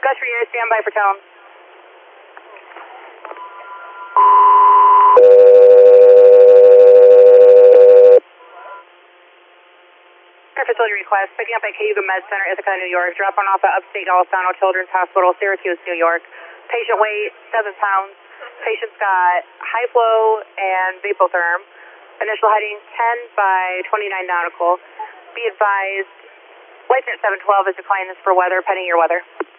Gus for you, stand by for tone. Facility request, picking up at Cayuga Med Center, Ithaca, New York, dropping off at Upstate Golisano Children's Hospital, Syracuse, New York. Patient weight, 7 pounds. Patient's got high flow and vapotherm. Initial heading 10 by 29 nautical. Be advised, license 712 is declining this for weather, pending your weather.